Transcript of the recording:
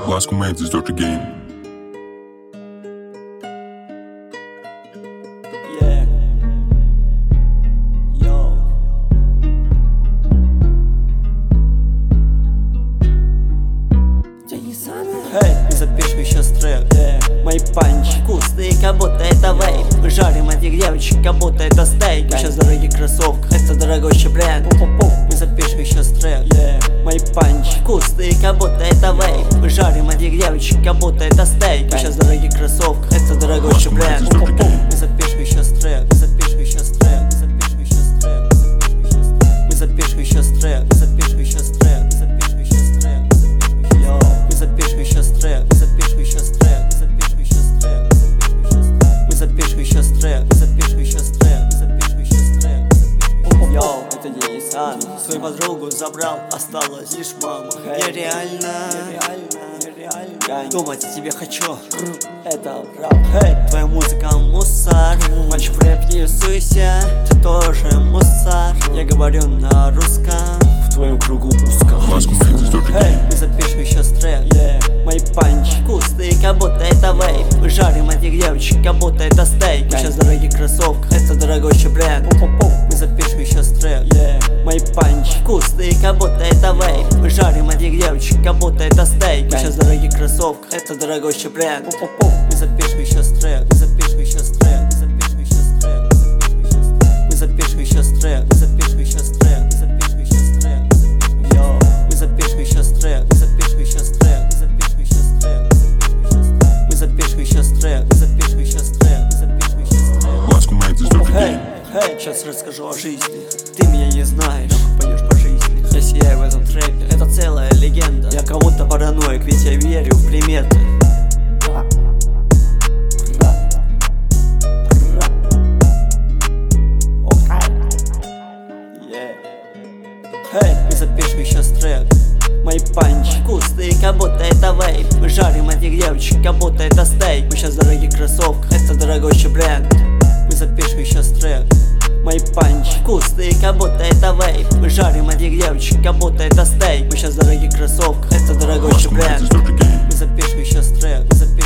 Ласку Мейдзис, Dr. Game. Yeah. Yo. Эй, запишем сейчас трек. Мои панчи вкусные, как будто это вейп. Мы жарим этих девочек, как будто это стейк. Мы сейчас в дорогих кроссовках, это дорогой бренд. Мы запишем сейчас трек. Мои панчи вкусные, как будто это вейп. Мы жарим этих девочек, как будто это стейк. Мы сейчас в дорогих кроссовках, это дорогой бренд. Мы запишем сейчас трек. Мы запишем сейчас трек. Мы запишем сейчас трек. Мы запишем сейчас трек. Мы запишем сейчас трек. Мы запишем сейчас трек. Мы запишем сейчас трек. Мы запишем сейчас трек. Мы запишем сейчас трек. Мы запишем сейчас трек. Мы запишем сейчас трек. Мы запишем сейчас трек. Йоу, это Денисан. Свою подругу забрал, осталась лишь мама. Нереально. Думать о тебе хочу. Это рап. Твоя музыка мусор. Мальчик в рэп не суйся. Ты тоже мусор. Я говорю на русском. В твоем кругу узко. Ласку Мейдзис, Dr. Game. Мы запишем сейчас трек. Мои панчи вкусные, как будто это вейп. Мы жарим этих девочек, как будто это стейк. Мы сейчас в дорогих кроссовках, это дорогой бренд. Мы запишем сейчас трек. Мои панчи вкусные, как будто это вейп. Мы жарим этих девочек, как будто это стейк. Мы сейчас в дорогих кроссовках, это дорогой бренд. Мы запишем сейчас трек. Мы запишем сейчас трек. Мы запишем сейчас трек. Мы запишем сейчас трек. Мы запишем сейчас трек. Мы запишем сейчас трек. Мы запишем сейчас трек. Мы запишем сейчас трек. Мы запишем сейчас трек. Мы запишем сейчас трек. Мы запишем сейчас трек. Мы запишем сейчас трек. Ласку Мейдзис, Dr. Game. Сейчас расскажу о жизни. Ты меня не знаешь, пойдешь по жизни. Я сияю в этом треке, это целая легенда. Я кому-то параноик, ведь я верю в приметы. Мы запишем сейчас трек. Мои панчи вкусные, как будто это вейп. Мы жарим этих девочек, как будто это стейк. Мы сейчас в дорогих кроссовках, это дорогой бренд. Мы запишем сейчас трек. Мои панчи вкусные, как будто это вейп. Мы жарим этих девочек, как будто это стейк. Мы сейчас в дорогих кроссовках, это дорогой бренд. Мы запишем сейчас трек.